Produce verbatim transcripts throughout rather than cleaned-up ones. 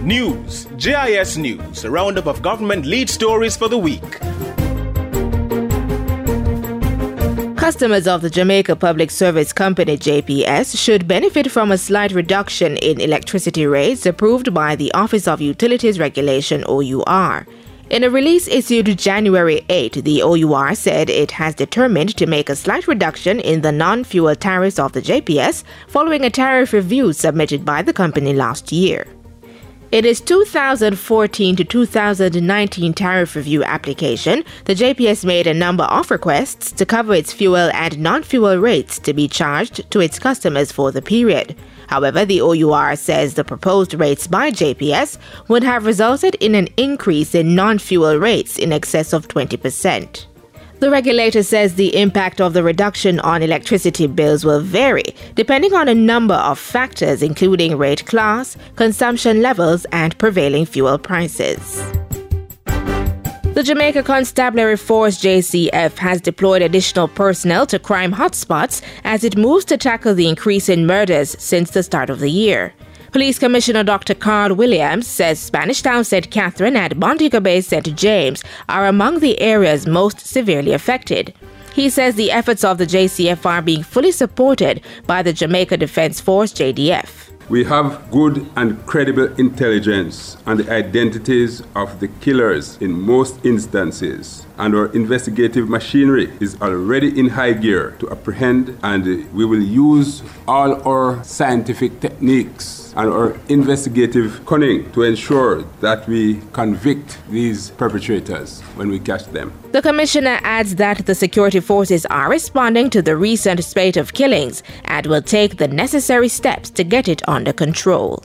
News, J I S News, a roundup of government lead stories for the week. Customers of the Jamaica Public Service Company, J P S, should benefit from a slight reduction in electricity rates approved by the Office of Utilities Regulation, O U R. In a release issued January eighth, the O U R said it has determined to make a slight reduction in the non-fuel tariffs of the J P S following a tariff review submitted by the company last year. In its two thousand fourteen to two thousand nineteen tariff review application, the J P S made a number of requests to cover its fuel and non-fuel rates to be charged to its customers for the period. However, the O U R says the proposed rates by J P S would have resulted in an increase in non-fuel rates in excess of twenty percent. The regulator says the impact of the reduction on electricity bills will vary depending on a number of factors, including rate class, consumption levels, and prevailing fuel prices. The Jamaica Constabulary Force, J C F, has deployed additional personnel to crime hotspots as it moves to tackle the increase in murders since the start of the year. Police Commissioner Doctor Carl Williams says Spanish Town Saint Catherine and Montego Bay Saint James are among the areas most severely affected. He says the efforts of the J C F are being fully supported by the Jamaica Defence Force, J D F. We have good and credible intelligence on the identities of the killers in most instances, and our investigative machinery is already in high gear to apprehend, and we will use all our scientific techniques and our investigative cunning to ensure that we convict these perpetrators when we catch them. The commissioner adds that the security forces are responding to the recent spate of killings and will take the necessary steps to get it under control.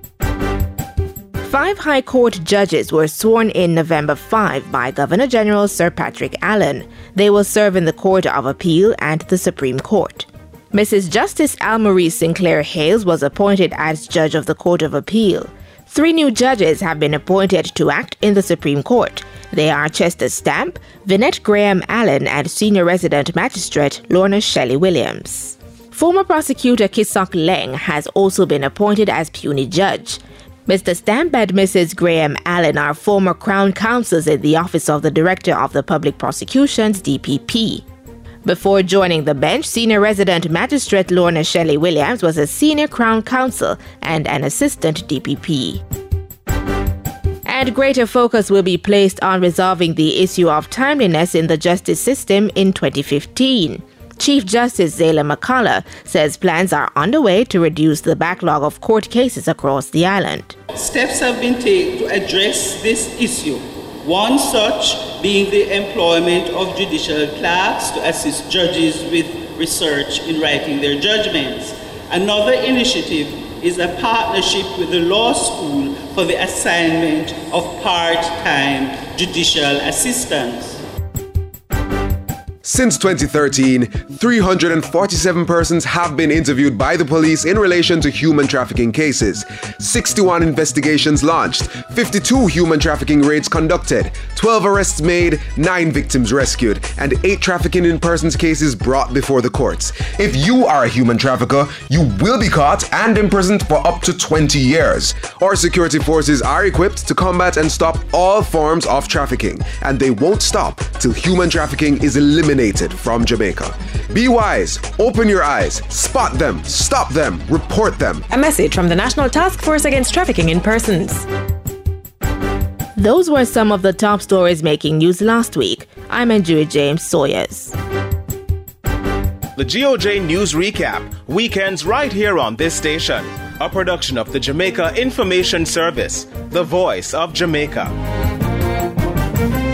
Five High Court judges were sworn in November fifth by Governor General Sir Patrick Allen. They will serve in the Court of Appeal and the Supreme Court. Missus Justice Almarie Sinclair Hales was appointed as judge of the Court of Appeal. Three new judges have been appointed to act in the Supreme Court. They are Chester Stamp, Vinette Graham Allen, and Senior Resident Magistrate Lorna Shelley Williams. Former prosecutor Kisok Leng has also been appointed as puisne judge. Mister Stamp and Missus Graham Allen are former Crown Counsels in the Office of the Director of the Public Prosecutions, D P P. Before joining the bench, Senior Resident Magistrate Lorna Shelley Williams was a Senior Crown Counsel and an Assistant D P P. And greater focus will be placed on resolving the issue of timeliness in the justice system in twenty fifteen. Chief Justice Zayla McCullough says plans are underway to reduce the backlog of court cases across the island. Steps have been taken to address this issue. One such being the employment of judicial clerks to assist judges with research in writing their judgments. Another initiative is a partnership with the law school for the assignment of part-time judicial assistants. Since twenty thirteen, three hundred forty-seven persons have been interviewed by the police in relation to human trafficking cases. sixty-one investigations launched, fifty-two human trafficking raids conducted, twelve arrests made, nine victims rescued, and eight trafficking in persons cases brought before the courts. If you are a human trafficker, you will be caught and imprisoned for up to twenty years. Our security forces are equipped to combat and stop all forms of trafficking, and they won't stop till human trafficking is eliminated from Jamaica. Be wise, open your eyes, spot them, stop them, report them. A message from the National Task Force Against Trafficking in Persons. Those were some of the top stories making news last week. I'm Andrea James Sawyers. The G O J News Recap, weekends right here on this station. A production of the Jamaica Information Service, the voice of Jamaica.